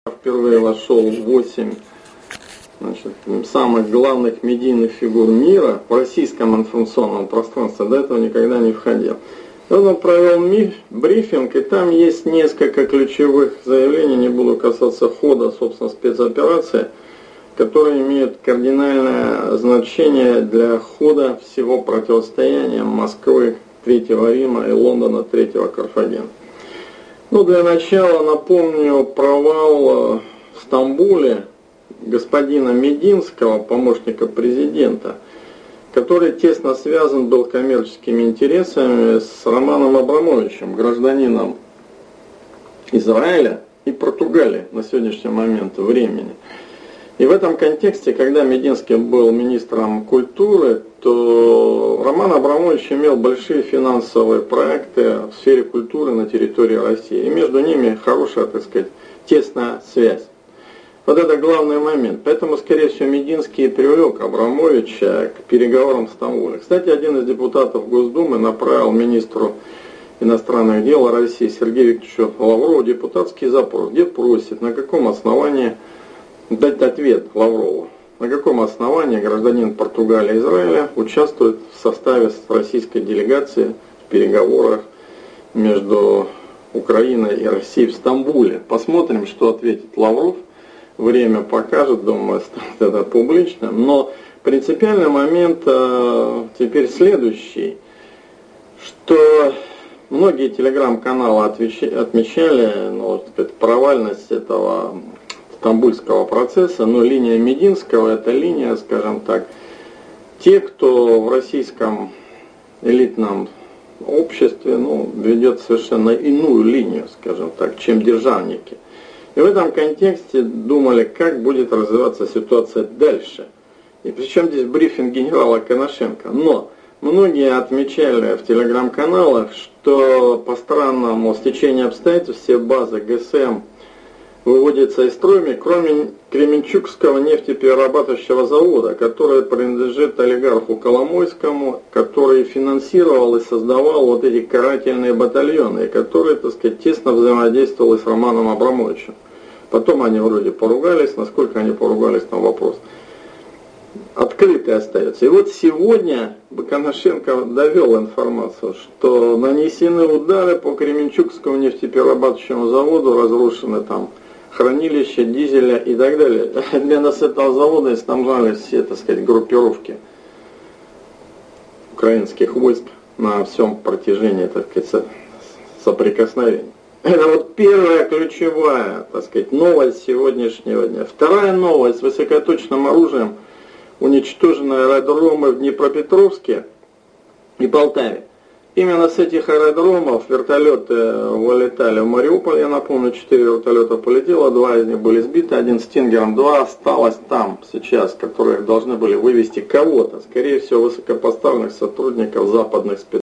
Впервые вошел в 8 самых главных медийных фигур мира в российском информационном пространстве. До этого никогда не входил. Он провел брифинг, и там есть несколько ключевых заявлений, не буду касаться хода, собственно, спецоперации, которые имеют кардинальное значение для хода всего противостояния Москвы, Третьего Рима и Лондона, Третьего Карфагена. Для начала напомню провал в Стамбуле господина Мединского, помощника президента, который тесно связан был коммерческими интересами с Романом Абрамовичем, гражданином Израиля и Португалии на сегодняшний момент времени. И в этом контексте, когда Мединский был министром культуры, то Роман Абрамович имел большие финансовые проекты в сфере культуры на территории России. И между ними хорошая, тесная связь. Вот это главный момент. Поэтому, скорее всего, Мединский привлек Абрамовича к переговорам в Стамбуле. Кстати, один из депутатов Госдумы направил министру иностранных дел России Сергею Викторовичу Лаврову депутатский запрос, где просит, на каком основании дать ответ Лаврову, на каком основании гражданин Португалии и Израиля участвует в составе российской делегации в переговорах между Украиной и Россией в Стамбуле. Посмотрим, что ответит Лавров. Время покажет, думаю, станет это публичным. Но принципиальный момент теперь следующий, что многие телеграм-каналы отмечали провальность этого стамбульского процесса, но линия Мединского — это линия, скажем так, те, кто в российском элитном обществе ведет совершенно иную линию, скажем так, чем державники. И в этом контексте думали, как будет развиваться ситуация дальше. И причем здесь брифинг генерала Коношенко. Но многие отмечали в телеграм-каналах, что по странному стечению обстоятельств все базы ГСМ выводятся из строя, кроме Кременчугского нефтеперерабатывающего завода, который принадлежит олигарху Коломойскому, который финансировал и создавал эти карательные батальоны, которые, тесно взаимодействовали с Романом Абрамовичем. Потом они вроде поругались, насколько они поругались, там вопрос открытый остается. И сегодня Коношенко довел информацию, что нанесены удары по Кременчугскому нефтеперерабатывающему заводу, разрушены там хранилища дизеля и так далее. Для нас этого завода снабжались все, группировки украинских войск на всем протяжении, соприкосновений. Это первая ключевая, новость сегодняшнего дня. Вторая новость: высокоточным оружием уничтожены аэродромы в Днепропетровске и Полтаве. Именно с этих аэродромов вертолеты вылетали в Мариуполь, я напомню, 4 вертолета полетело, 2 из них были сбиты, 1 Стингером, 2 осталось там сейчас, которые должны были вывести кого-то, скорее всего, высокопоставленных сотрудников западных спецслужб.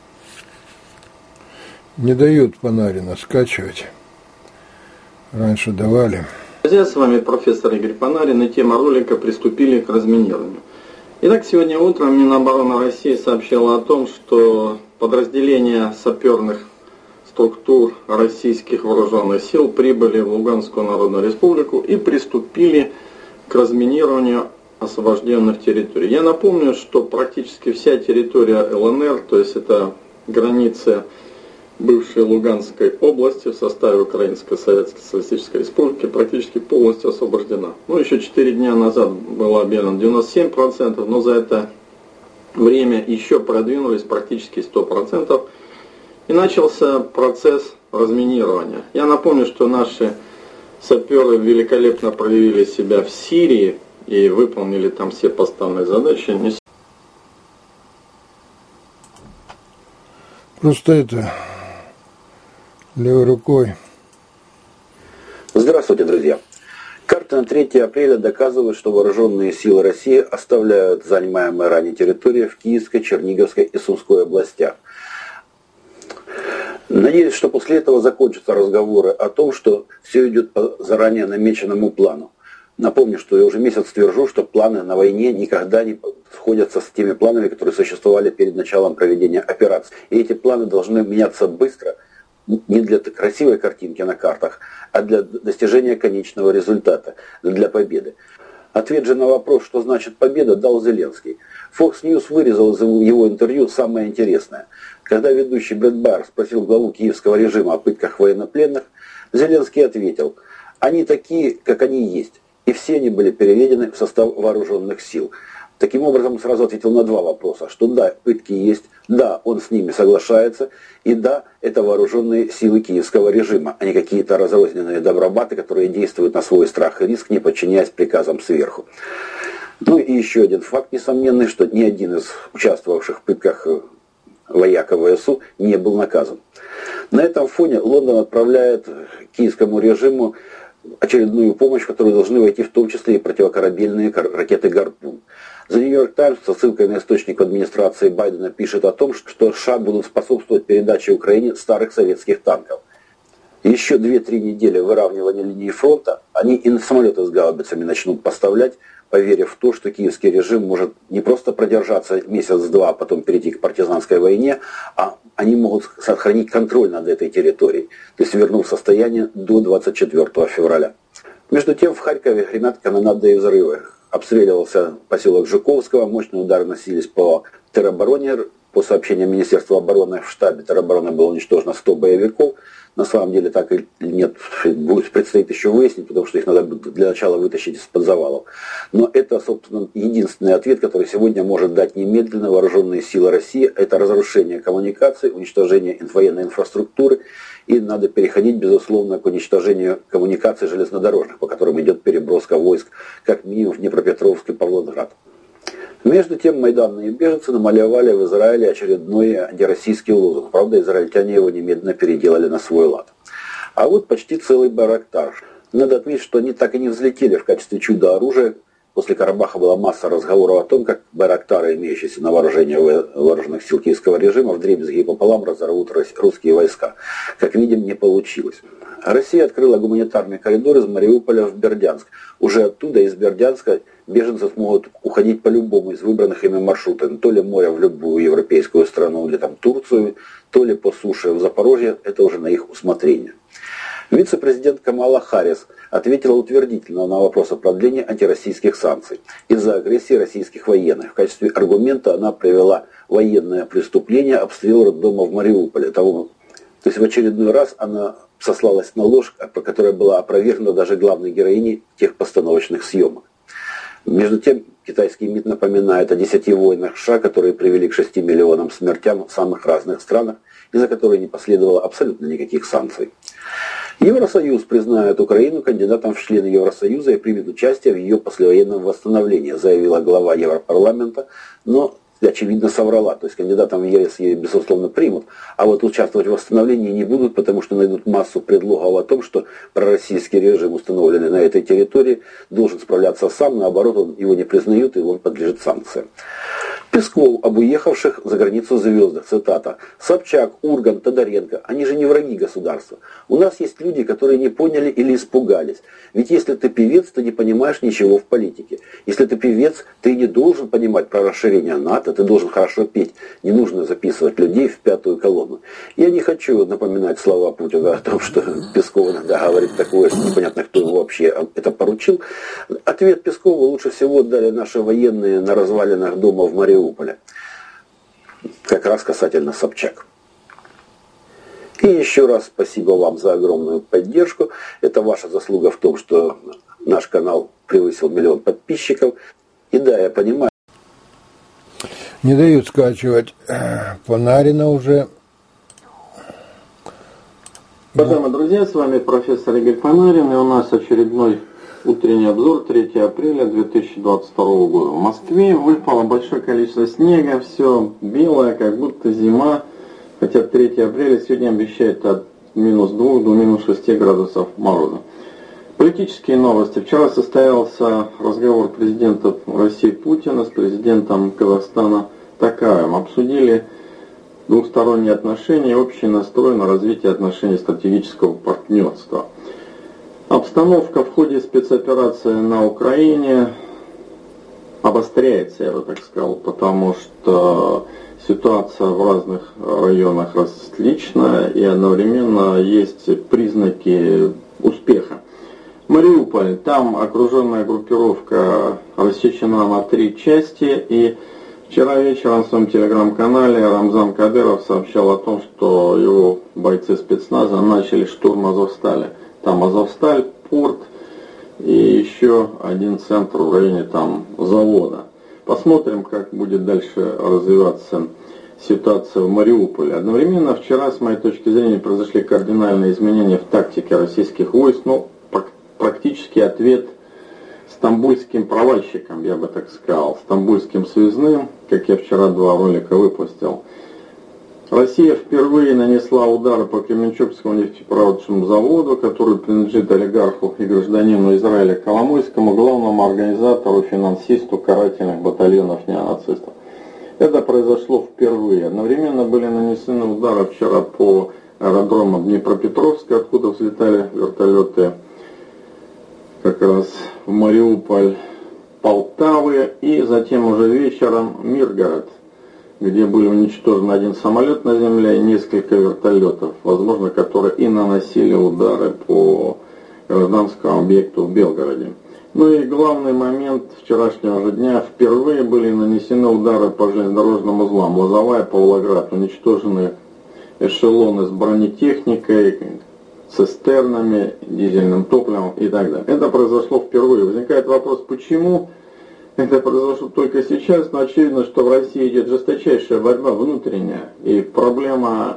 Не дают Панарина скачивать. Раньше давали. Друзья, с вами профессор Игорь Панарин, и тема ролика «Приступили к разминированию». Итак, сегодня утром Минобороны России сообщила о том, что подразделения саперных структур российских вооруженных сил прибыли в Луганскую Народную Республику и приступили к разминированию освобожденных территорий. Я напомню, что практически вся территория ЛНР, то есть это границы бывшей Луганской области в составе Украинской Советской Социалистической Республики, практически полностью освобождена. Еще 4 дня назад было объявлено 97%, но за это время еще продвинулись практически 100%. И начался процесс разминирования. Я напомню, что наши саперы великолепно проявили себя в Сирии и выполнили там все поставленные задачи. Просто левой рукой. Здравствуйте, друзья. Карта на 3 апреля доказывает, что вооруженные силы России оставляют занимаемые ранее территории в Киевской, Черниговской и Сумской областях. Надеюсь, что после этого закончатся разговоры о том, что все идет по заранее намеченному плану. Напомню, что я уже месяц твержу, что планы на войне никогда не сходятся с теми планами, которые существовали перед началом проведения операции. И эти планы должны меняться быстро, не для красивой картинки на картах, а для достижения конечного результата, для победы. Ответ же на вопрос, что значит победа, дал Зеленский. Fox News вырезал из его интервью самое интересное. Когда ведущий Брэд Байер спросил главу киевского режима о пытках военнопленных, Зеленский ответил: «Они такие, как они есть, и все они были переведены в состав вооруженных сил». Таким образом, он сразу ответил на два вопроса, что да, пытки есть, да, он с ними соглашается, и да, это вооруженные силы киевского режима, а не какие-то разрозненные добробаты, которые действуют на свой страх и риск, не подчиняясь приказам сверху. Ну и еще один факт несомненный, что ни один из участвовавших в пытках вояка ВСУ не был наказан. На этом фоне Лондон отправляет киевскому режиму очередную помощь, в которую должны войти в том числе и противокорабельные ракеты «Гарпун». The New York Times со ссылкой на источник администрации Байдена пишет о том, что США будут способствовать передаче Украине старых советских танков. Еще 2-3 недели выравнивания линии фронта, они и самолеты с гаубицами начнут поставлять, поверив в то, что киевский режим может не просто продержаться месяц-два, а потом перейти к партизанской войне, а они могут сохранить контроль над этой территорией, то есть вернув состояние до 24 февраля. Между тем в Харькове гремят канонады и взрывы. Обстреливался поселок Жуковского, мощные удары носились по теробороне. По сообщениям Министерства обороны, в штабе теробороны было уничтожено 100 боевиков. На самом деле так или нет, предстоит еще выяснить, потому что их надо для начала вытащить из-под завалов. Но это, собственно, единственный ответ, который сегодня может дать немедленно вооруженные силы России. Это разрушение коммуникаций, уничтожение военной инфраструктуры. И надо переходить, безусловно, к уничтожению коммуникаций железнодорожных, по которым идет переброска войск, как минимум в Днепропетровск и Павлоград. Между тем, майданные беженцы намалевали в Израиле очередной антироссийский лозунг. Правда, израильтяне его немедленно переделали на свой лад. А вот почти целый Байрактар. Надо отметить, что они так и не взлетели в качестве чудо-оружия. После Карабаха была масса разговоров о том, как байрактары, имеющиеся на вооружении вооруженных сил киевского режима, вдребезги и пополам разорвут русские войска. Как видим, не получилось. Россия открыла гуманитарный коридор из Мариуполя в Бердянск. Уже оттуда, из Бердянска, беженцы смогут уходить по любому из выбранных ими маршрутов. То ли море в любую европейскую страну, или там Турцию, то ли по суше в Запорожье. Это уже на их усмотрение. Вице-президент Камала Харрис ответила утвердительно на вопрос о продлении антироссийских санкций из-за агрессии российских военных. В качестве аргумента она привела военное преступление, обстрел роддома в Мариуполе. То есть в очередной раз она сослалась на ложь, которая была опровергнута даже главной героиней тех постановочных съемок. Между тем, китайский МИД напоминает о 10 войнах США, которые привели к 6 миллионам смертям в самых разных странах, из-за которых не последовало абсолютно никаких санкций. Евросоюз признает Украину кандидатом в члены Евросоюза и примет участие в ее послевоенном восстановлении, заявила глава Европарламента, но очевидно соврала. То есть кандидатом в ЕС ее, безусловно, примут, а вот участвовать в восстановлении не будут, потому что найдут массу предлогов о том, что пророссийский режим, установленный на этой территории, должен справляться сам, наоборот, его не признают, и он подлежит санкциям. Песков об уехавших за границу звездах, цитата: «Собчак, Ургант, Тодоренко, они же не враги государства. У нас есть люди, которые не поняли или испугались. Ведь если ты певец, ты не понимаешь ничего в политике. Если ты певец, ты не должен понимать про расширение НАТО, ты должен хорошо петь. Не нужно записывать людей в пятую колонну». Я не хочу напоминать слова Путина о том, что Песков иногда говорит такое, что непонятно, кто ему вообще это поручил. Ответ Пескову лучше всего дали наши военные на развалинах дома в Мариуполе. Как раз касательно Собчак. И еще раз спасибо вам за огромную поддержку. Это ваша заслуга в том, что наш канал превысил 1 миллион подписчиков. И да, я понимаю. Не дают скачивать Панарина уже. Уважаемые друзья, с вами профессор Игорь Панарин, и у нас очередной утренний обзор 3 апреля 2022 года. В Москве выпало большое количество снега, все белое, как будто зима, хотя 3 апреля сегодня обещает от -2 до -6 градусов мороза. Политические новости. Вчера состоялся разговор президента России Путина с президентом Казахстана Токаевым. Обсудили двухсторонние отношения и общий настрой на развитие отношений стратегического партнерства. Обстановка в ходе спецоперации на Украине обостряется, я бы так сказал, потому что ситуация в разных районах различная и одновременно есть признаки успеха. Мариуполь, там окруженная группировка рассечена на 3 части, и вчера вечером в своем телеграм-канале Рамзан Кадыров сообщал о том, что его бойцы спецназа начали штурм Азовстали. Там Азовсталь, порт и еще один центр в районе там завода. Посмотрим, как будет дальше развиваться ситуация в Мариуполе. Одновременно вчера, с моей точки зрения, произошли кардинальные изменения в тактике российских войск. Практически ответ стамбульским провальщикам, я бы так сказал, стамбульским связным, как я вчера 2 ролика выпустил. Россия впервые нанесла удары по Кременчугскому нефтепродуктовому заводу, который принадлежит олигарху и гражданину Израиля Коломойскому, главному организатору, финансисту карательных батальонов неонацистов. Это произошло впервые. Одновременно были нанесены удары вчера по аэродрому Днепропетровска, откуда взлетали вертолеты как раз в Мариуполь, Полтавы, и затем уже вечером Миргород, где были уничтожены 1 самолет на земле и несколько вертолетов, возможно, которые и наносили удары по гражданскому объекту в Белгороде. Ну и главный момент вчерашнего же дня: впервые были нанесены удары по железнодорожным узлам. Лозовая, Павлоград, уничтожены эшелоны с бронетехникой, цистернами, дизельным топливом и так далее. Это произошло впервые. Возникает вопрос, почему это произошло только сейчас, но очевидно, что в России идет жесточайшая борьба внутренняя, и проблема,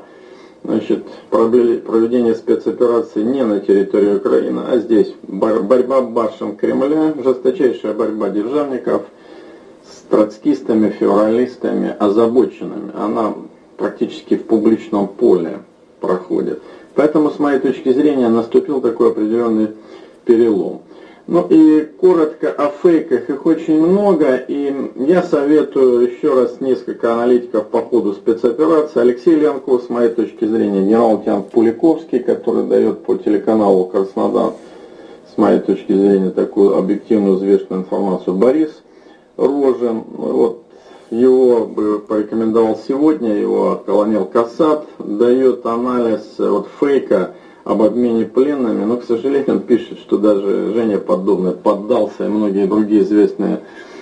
проведения спецоперации не на территории Украины, а здесь борьба башен Кремля, жесточайшая борьба державников с троцкистами, февралистами, озабоченными. Она практически в публичном поле проходит. Поэтому, с моей точки зрения, наступил такой определенный перелом. Ну и коротко о фейках, их очень много, и я советую еще раз несколько аналитиков по ходу спецоперации. Алексей Ленков, с моей точки зрения, генерал-лейтенант Пуликовский, который дает по телеканалу Краснодар, с моей точки зрения, такую объективную, взвешенную информацию. Борис Рожин, вот его бы порекомендовал сегодня, его Колонел Касат, дает анализ фейка об обмене пленными, но, к сожалению, он пишет, что даже Женя Поддубный поддался, и многие другие известные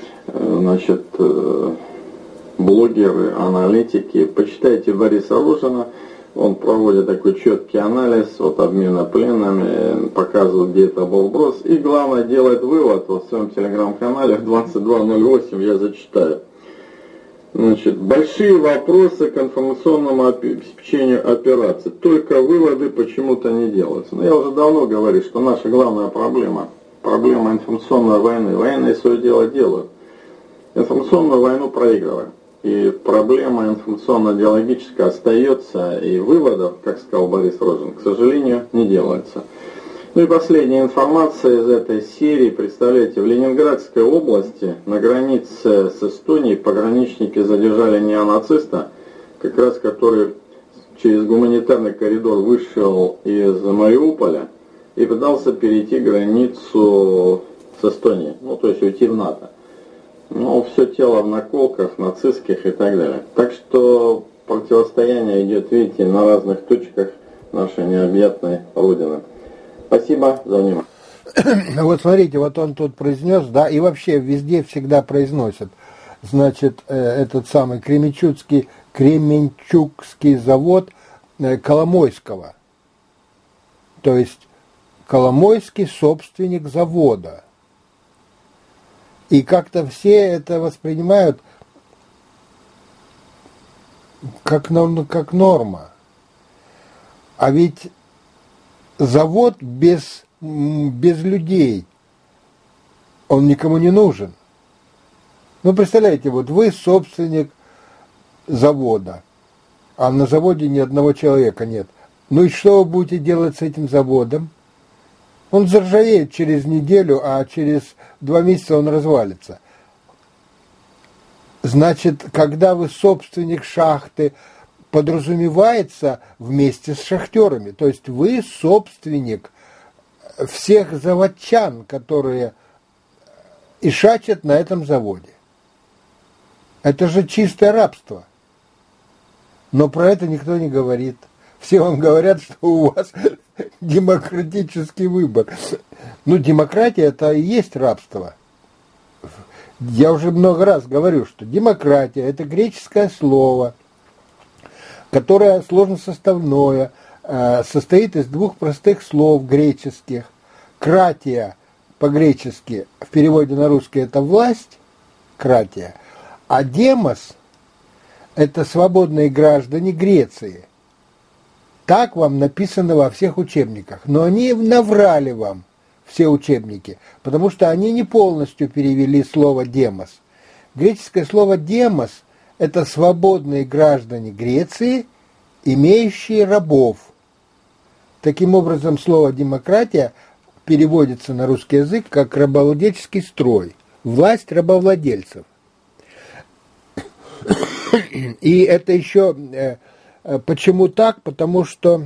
блогеры, аналитики. Почитайте Бориса Рожина, он проводит такой четкий анализ обмена пленными, показывает, где это был вброс, и, главное, делает вывод в своем телеграм-канале 2208, я зачитаю. Большие вопросы к информационному обеспечению операции. Только выводы почему-то не делаются. Но я уже давно говорю, что наша главная проблема информационной войны. Военные свое дело делают. Информационную войну проигрываем. И проблема информационно-идеологическая остается, и выводов, как сказал Борис Рожин, к сожалению, не делается. Ну и последняя информация из этой серии. Представляете, в Ленинградской области на границе с Эстонией пограничники задержали неонациста, как раз который через гуманитарный коридор вышел из Мариуполя и пытался перейти границу с Эстонией, то есть уйти в НАТО. Но все тело в наколках, нацистских и так далее. Так что противостояние идет, видите, на разных точках нашей необъятной Родины. Спасибо за внимание. Вот смотрите, вот он тут произнес, да, и вообще везде всегда произносят. Значит, этот самый Кременчугский завод Коломойского. То есть Коломойский собственник завода. И как-то все это воспринимают как норма. А ведь завод без людей, он никому не нужен. Представляете, вы собственник завода, а на заводе ни одного человека нет. И что вы будете делать с этим заводом? Он заржавеет через неделю, а через 2 месяца он развалится. Значит, когда вы собственник шахты, подразумевается вместе с шахтерами. То есть вы собственник всех заводчан, которые ишачат на этом заводе. Это же чистое рабство. Но про это никто не говорит. Все вам говорят, что у вас демократический выбор. Ну, демократия – это и есть рабство. Я уже много раз говорю, что демократия – это греческое слово, которое сложносоставное, состоит из двух простых слов греческих. Кратия по-гречески в переводе на русский – это власть, кратия, а демос – это свободные граждане Греции. Так вам написано во всех учебниках. Но они наврали вам, все учебники, потому что они не полностью перевели слово «демос». Греческое слово «демос» – это свободные граждане Греции, имеющие рабов. Таким образом, слово «демократия» переводится на русский язык как рабовладельческий строй, власть рабовладельцев. И это еще почему так? Потому что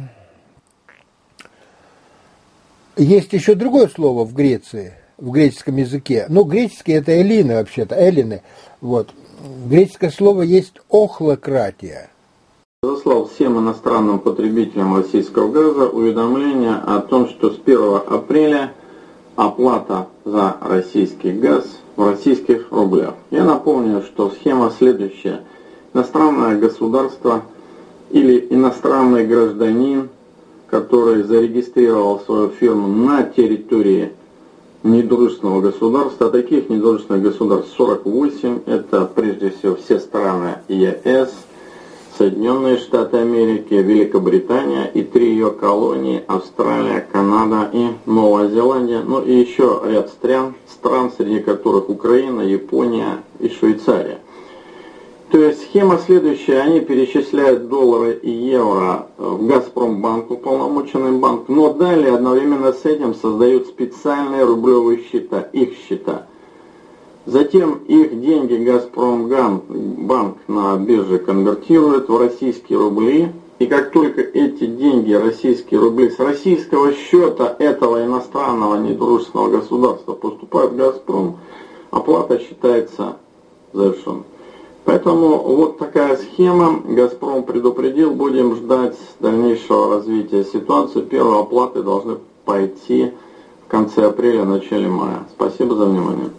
есть еще другое слово в Греции, в греческом языке. Ну, греческий это эллины вообще-то, эллины. Вот. Греческое слово есть охлократия. Разослал всем иностранным потребителям российского газа уведомление о том, что с 1 апреля оплата за российский газ в российских рублях. Я напомню, что схема следующая. Иностранное государство или иностранный гражданин, который зарегистрировал свою фирму на территории недружественного государства, таких недружественных государств 48, это прежде всего все страны ЕС, Соединенные Штаты Америки, Великобритания и 3 ее колонии, Австралия, Канада и Новая Зеландия, ну и еще ряд стран, среди которых Украина, Япония и Швейцария. То есть схема следующая, они перечисляют доллары и евро в Газпромбанк, уполномоченный банк, но далее одновременно с этим создают специальные рублевые счета, их счета. Затем их деньги Газпромбанк на бирже конвертирует в российские рубли, и как только эти деньги, российские рубли, с российского счета этого иностранного недружественного государства поступают в Газпром, оплата считается завершенной. Поэтому вот такая схема. Газпром предупредил, будем ждать дальнейшего развития ситуации. Первые оплаты должны пойти в конце апреля, начале мая. Спасибо за внимание.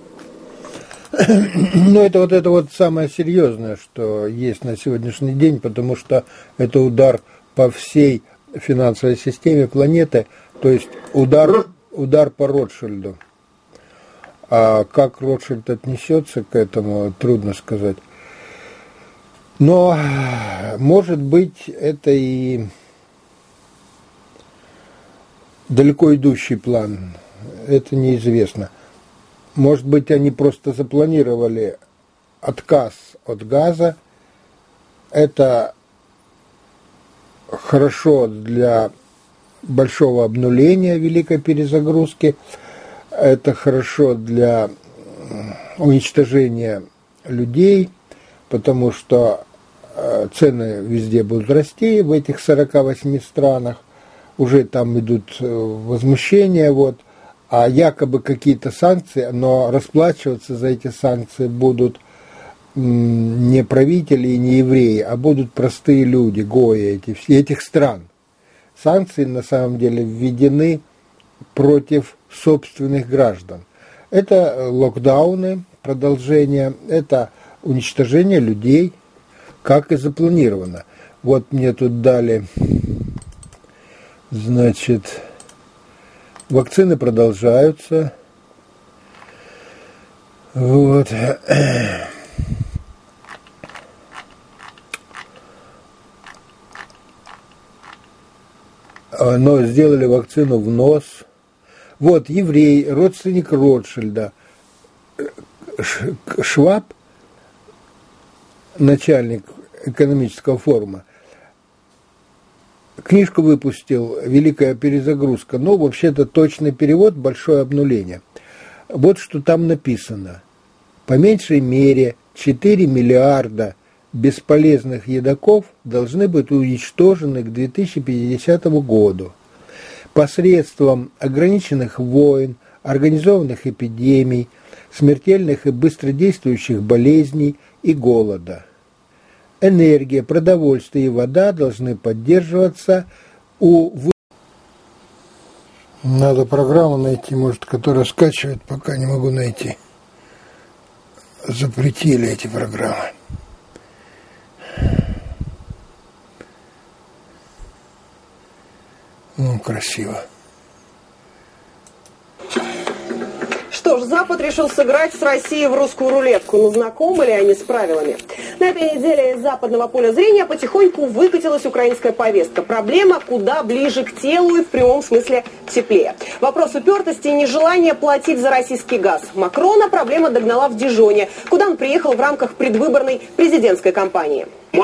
Ну, это вот самое серьезное, что есть на сегодняшний день, потому что это удар по всей финансовой системе планеты, то есть удар по Ротшильду. А как Ротшильд отнесется к этому, трудно сказать. Но, может быть, это и далеко идущий план, это неизвестно. Может быть, они просто запланировали отказ от газа. Это хорошо для большого обнуления, великой перезагрузки. Это хорошо для уничтожения людей, потому что цены везде будут расти, в этих 48 странах. Уже там идут возмущения, вот. А якобы какие-то санкции, но расплачиваться за эти санкции будут не правители и не евреи, а будут простые люди, гои этих стран. Санкции на самом деле введены против собственных граждан. Это локдауны, продолжение, это уничтожение людей, как и запланировано. Вот мне тут дали, значит, вакцины продолжаются. Вот. Но сделали вакцину в нос. Вот, еврей, родственник Ротшильда, Шваб, начальник экономического форума, книжку выпустил «Великая перезагрузка», но вообще-то точный перевод «Большое обнуление». Вот что там написано. По меньшей мере 4 миллиарда бесполезных едоков должны быть уничтожены к 2050 году посредством ограниченных войн, организованных эпидемий, смертельных и быстродействующих болезней и голода. энергия, продовольствие и вода должны поддерживаться у... Надо программу найти, может, которая скачивает, пока не могу найти. Запретили эти программы. Ну, красиво. Что ж, Запад решил сыграть с Россией в русскую рулетку. Но знакомы ли они с правилами? На этой неделе из западного поля зрения потихоньку выкатилась украинская повестка. Проблема куда ближе к телу и в прямом смысле теплее. Вопрос упертости и нежелания платить за российский газ. Макрона проблема догнала в Дижоне, куда он приехал в рамках предвыборной президентской кампании.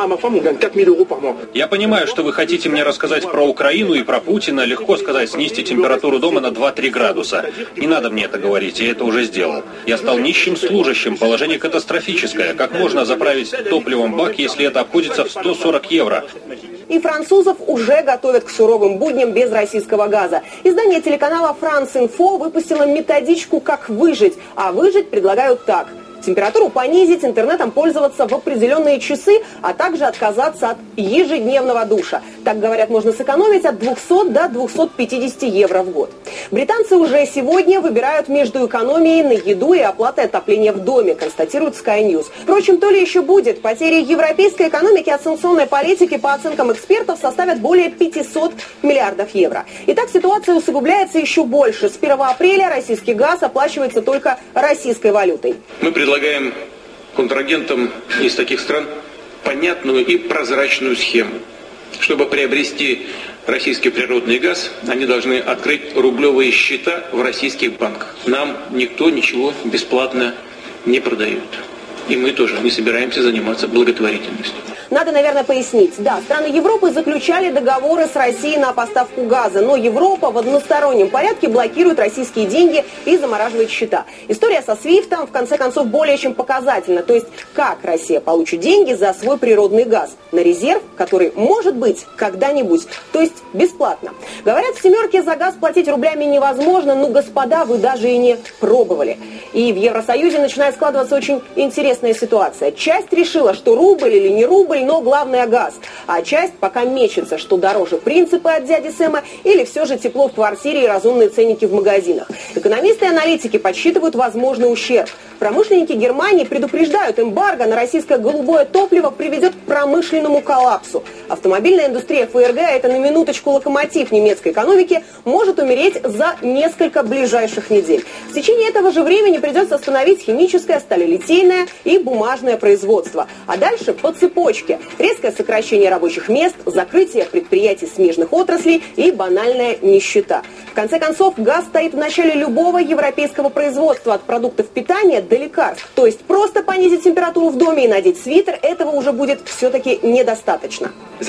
Я понимаю, что вы хотите мне рассказать про Украину и про Путина. Легко сказать, снизьте температуру дома на 2-3 градуса. Не надо мне это говорить, я это уже сделал. Я стал нищим служащим, положение катастрофическое. Как можно заправить топливом бак, если это обходится в 140 евро? И французов уже готовят к суровым будням без российского газа. Издание телеканала France Info выпустило методичку «Как выжить». А выжить предлагают так. Температуру понизить, интернетом пользоваться в определенные часы, а также отказаться от ежедневного душа. Так, говорят, можно сэкономить от 200 до 250 евро в год. Британцы уже сегодня выбирают между экономией на еду и оплатой отопления в доме, констатирует Sky News. Впрочем, то ли еще будет. Потери европейской экономики от санкционной политики, по оценкам экспертов, составят более 500 миллиардов евро. Итак, ситуация усугубляется еще больше. С 1 апреля российский газ оплачивается только российской валютой. Мы предлагаем контрагентам из таких стран понятную и прозрачную схему. Чтобы приобрести российский природный газ, они должны открыть рублевые счета в российских банках. Нам никто ничего бесплатно не продает. И мы тоже не собираемся заниматься благотворительностью. Надо, наверное, пояснить. Да, страны Европы заключали договоры с Россией на поставку газа, но Европа в одностороннем порядке блокирует российские деньги и замораживает счета. История со Свифтом, в конце концов, более чем показательна. То есть, как Россия получит деньги за свой природный газ? На резерв, который может быть когда-нибудь, то есть бесплатно. Говорят, в «семерке» за газ платить рублями невозможно, но, господа, вы даже и не пробовали. И в Евросоюзе начинает складываться очень интересная ситуация. Часть решила, что рубль или не рубль, но главное газ. А часть пока мечется, что дороже принципы от дяди Сэма или все же тепло в квартире и разумные ценники в магазинах. Экономисты и аналитики подсчитывают возможный ущерб. Промышленники Германии предупреждают, эмбарго на российское голубое топливо приведет к промышленному коллапсу. Автомобильная индустрия ФРГ, это на минуточку локомотив немецкой экономики, может умереть за несколько ближайших недель. В течение этого же времени придется остановить химическое, сталелитейное и бумажное производство. А дальше по цепочке. Резкое сокращение рабочих мест, закрытие предприятий смежных отраслей и банальная нищета. В конце концов, газ стоит в начале любого европейского производства, от продуктов питания до лекарств. То есть просто понизить температуру в доме и надеть свитер, этого уже будет все-таки недостаточно.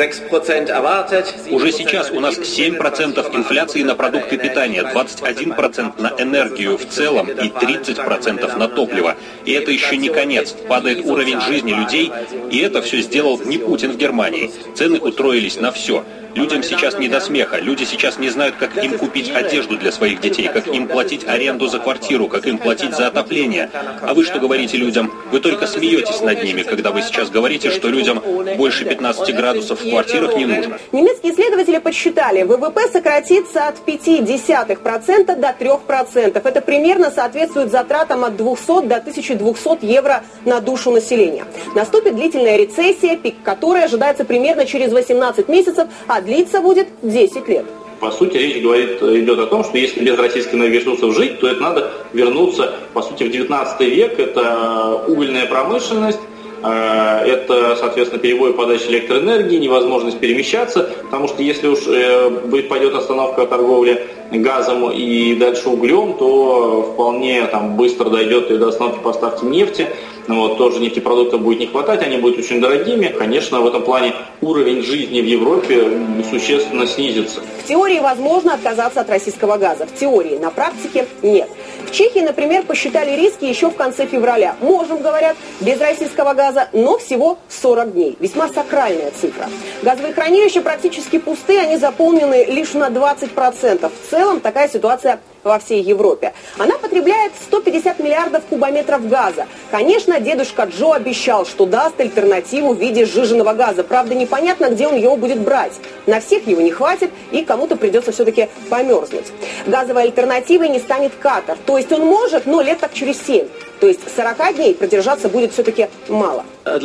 Уже сейчас у нас 7% инфляции на продукты питания, 21% на энергию в целом и 30% на топливо. И это еще не конец. Падает уровень жизни людей, и это все сделал не Путин в Германии. Цены утроились на все. Людям сейчас не до смеха. Люди сейчас не знают, как им купить одежду для своих детей, как им платить аренду за квартиру, как им платить за отопление. А вы что говорите людям? Вы только смеетесь над ними, когда вы сейчас говорите, что людям больше 15 градусов в квартирах не нужно. Немецкие исследователи подсчитали, ВВП сократится от 0,5% до 3%. Это примерно соответствует затратам от 200 до 1200 евро на душу населения. Наступит длительная рецессия, пик которой ожидается примерно через 18 месяцев, а длиться будет 10 лет. По сути, речь идет о том, что если без российских энергоресурсов жить, то это надо вернуться, по сути, в 19 век. Это угольная промышленность, это, соответственно, перебой подачи электроэнергии, невозможность перемещаться, потому что если уж пойдет остановка торговли газом и дальше углем, то вполне быстро дойдет и до остановки поставки нефти. Тоже нефтепродуктов будет не хватать, они будут очень дорогими. Конечно, в этом плане уровень жизни в Европе существенно снизится. В теории возможно отказаться от российского газа. В теории, на практике нет. В Чехии, например, посчитали риски еще в конце февраля. Можем, говорят, без российского газа, но всего 40 дней. Весьма сакральная цифра. Газовые хранилища практически пусты, они заполнены лишь на 20%. В целом такая ситуация во всей Европе. Она потребляет 150 миллиардов кубометров газа. Конечно, дедушка Джо обещал, что даст альтернативу в виде сжиженного газа. Правда, непонятно, где он его будет брать. На всех его не хватит, и кому-то придется все-таки померзнуть. Газовой альтернативой не станет Катар. То есть он может, но лет так через 7. То есть 40 дней продержаться будет все-таки мало.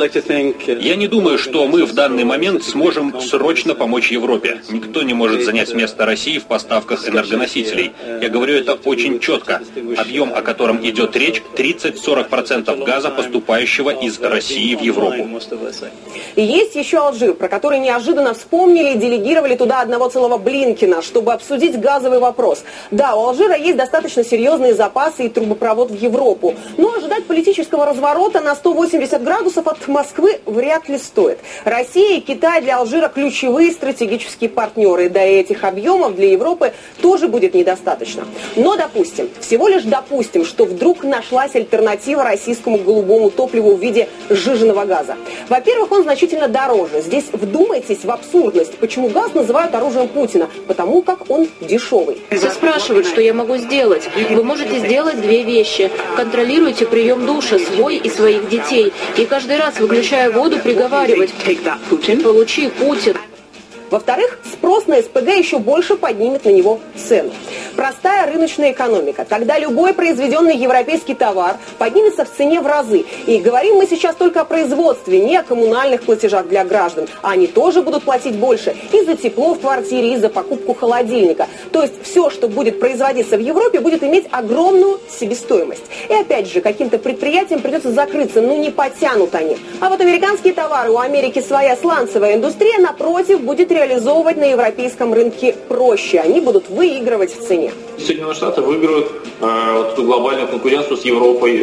Я не думаю, что мы в данный момент сможем срочно помочь Европе. Никто не может занять место России в поставках энергоносителей. Я говорю это очень четко. Объем, о котором идет речь, 30-40% газа, поступающего из России в Европу. И есть еще Алжир, про который неожиданно вспомнили и делегировали туда одного целого Блинкина, чтобы обсудить газовый вопрос. Да, у Алжира есть достаточно серьезные запасы и трубопровод в Европу. Но ожидать политического разворота на 180 градусов от Москвы вряд ли стоит. Россия и Китай для Алжира ключевые стратегические партнеры. Да и этих объемов для Европы тоже будет недостаточно. Но допустим, всего лишь допустим, что вдруг нашлась альтернатива российскому голубому топливу в виде сжиженного газа. Во-первых, он значительно дороже. Здесь вдумайтесь в абсурдность. Почему газ называют оружием Путина? Потому как он дешевый. Все спрашивают, что я могу сделать. Вы можете сделать две вещи. Контролируйте прием душа свой и своих детей. И каждый раз, выключая воду, приговаривать: «Получи, Путин». Во-вторых, спрос на СПГ еще больше поднимет на него цену. Простая рыночная экономика. Тогда любой произведенный европейский товар поднимется в цене в разы. И говорим мы сейчас только о производстве, не о коммунальных платежах для граждан. Они тоже будут платить больше и за тепло в квартире, и за покупку холодильника. То есть все, что будет производиться в Европе, будет иметь огромную себестоимость. И опять же, каким-то предприятиям придется закрыться, не потянут они. А вот американские товары, у Америки своя сланцевая индустрия, напротив, будет реализовывать на европейском рынке проще. Они будут выигрывать в цене. Соединенные Штаты выиграют эту глобальную конкуренцию с Европой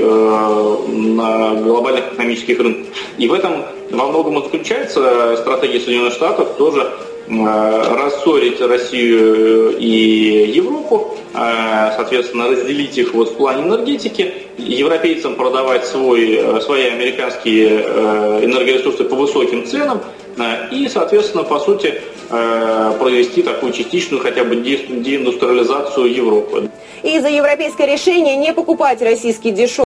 на глобальных экономических рынках. И в этом во многом заключается стратегия Соединенных Штатов тоже рассорить Россию и Европу, соответственно, разделить их в плане энергетики, европейцам продавать свои американские энергоресурсы по высоким ценам и, соответственно, по сути, провести такую частичную хотя бы деиндустриализацию Европы. И за европейское решение не покупать российский дешевый.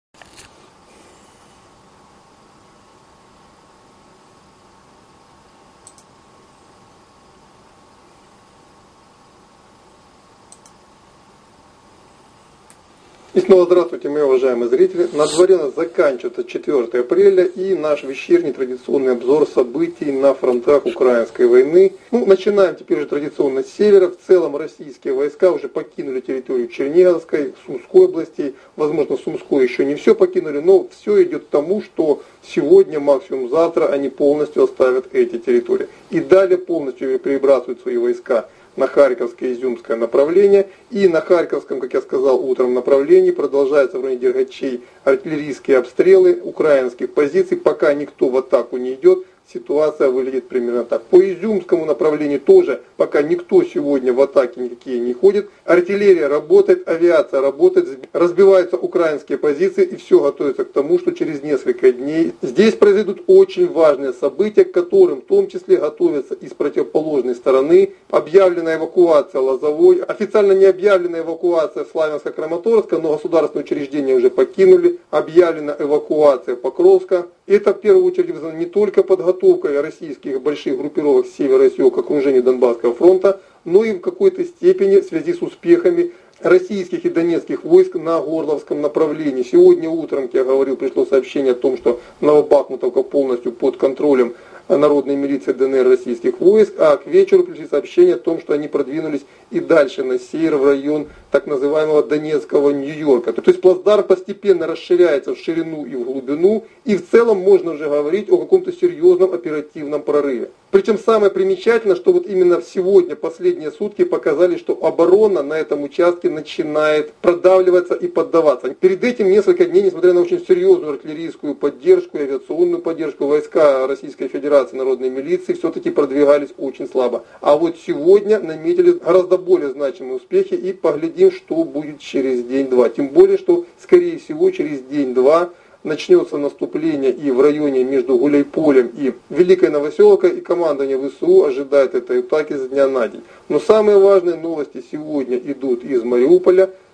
И снова здравствуйте, мои уважаемые зрители. На дворе у нас заканчивается 4 апреля и наш вечерний традиционный обзор событий на фронтах украинской войны. Начинаем теперь уже традиционно с севера. В целом российские войска уже покинули территорию Черниговской, Сумской областей. Возможно, Сумской еще не все покинули, но все идет к тому, что сегодня, максимум завтра, они полностью оставят эти территории. И далее полностью перебрасывают свои войска на Харьковское и Изюмское направление. И на Харьковском, как я сказал, утром направлении продолжаются в районе Дергачей артиллерийские обстрелы украинских позиций. Пока никто в атаку не идет, ситуация выглядит примерно так. По Изюмскому направлению тоже пока никто сегодня в атаке никакие не ходит. Артиллерия работает, авиация работает, разбиваются украинские позиции и все готовится к тому, что через несколько дней здесь произойдут очень важные события, к которым в том числе готовятся и с противоположной стороны. Объявлена эвакуация Лозовой, официально не объявлена эвакуация Славянска-Краматорска, но государственные учреждения уже покинули. Объявлена эвакуация Покровска. Это в первую очередь вызвано не только подготовкой российских больших группировок с севера и с юга к окружению Донбасского фронта, но и в какой-то степени в связи с успехами российских и донецких войск на Горловском направлении. Сегодня утром, как я говорил, пришло сообщение о том, что Новобахмутовка полностью под контролем народной милиции ДНР российских войск, а к вечеру пришли сообщения о том, что они продвинулись и дальше на север, в район так называемого Донецкого Нью-Йорка. То есть плацдарм постепенно расширяется в ширину и в глубину, и в целом можно уже говорить о каком-то серьезном оперативном прорыве. Причем самое примечательное, что вот именно сегодня, последние сутки, показали, что оборона на этом участке начинает продавливаться и поддаваться. Перед этим несколько дней, несмотря на очень серьезную артиллерийскую поддержку и авиационную поддержку, войска Российской Федерации народной милиции все-таки продвигались очень слабо. А вот сегодня наметились гораздо более значимые успехи, и поглядим, что будет через день-два. Тем более, что, скорее всего, через день-два начнется наступление и в районе между Гуляйполем и Великой Новоселовкой, и командование ВСУ ожидает этой атаки с дня на день. Но самые важные новости сегодня идут из Мариуполя.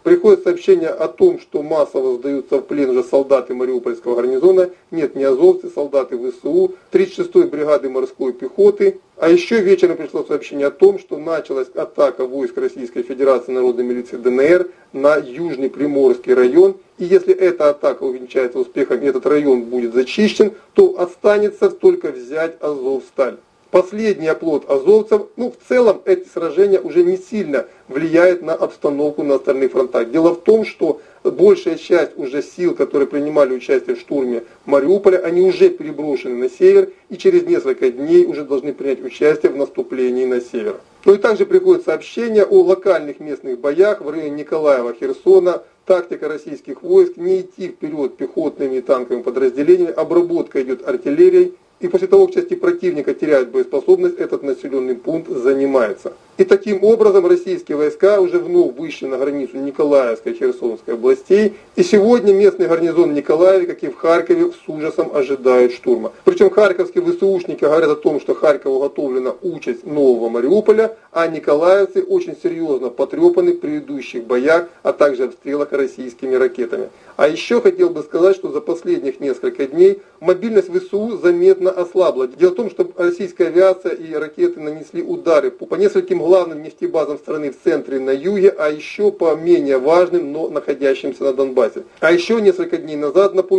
Приходит сообщение о том, что массово сдаются в плен уже солдаты Мариупольского гарнизона. Нет, не азовцы, солдаты ВСУ, 36-й бригады морской пехоты. А еще вечером пришло сообщение о том, что началась атака войск Российской Федерации народной милиции ДНР на Южный Приморский район. И если эта атака увенчается успехом и этот район будет зачищен, то останется только взять Азовсталь. Последний оплот азовцев, в целом эти сражения уже не сильно влияют на обстановку на остальных фронтах. Дело в том, что большая часть уже сил, которые принимали участие в штурме Мариуполя, они уже переброшены на север и через несколько дней уже должны принять участие в наступлении на север. И также приходят сообщения о локальных местных боях в районе Николаева, Херсона. Тактика российских войск не идти вперед пехотными и танковыми подразделениями, обработка идет артиллерией. И после того, как части противника теряют боеспособность, этот населенный пункт занимается. И таким образом российские войска уже вновь вышли на границу Николаевской и Херсонской областей. И сегодня местный гарнизон в Николаеве, как и в Харькове, с ужасом ожидают штурма. Причем харьковские ВСУшники говорят о том, что Харькову уготовлена участь нового Мариуполя, а николаевцы очень серьезно потрепаны в предыдущих боях, а также обстрелах российскими ракетами. А еще хотел бы сказать, что за последних несколько дней мобильность ВСУ заметно ослабла. Дело в том, что российская авиация и ракеты нанесли удары по нескольким главным нефтебазам страны в центре и на юге, а еще по менее важным, но находящимся на Донбассе. А еще несколько дней назад, напомню,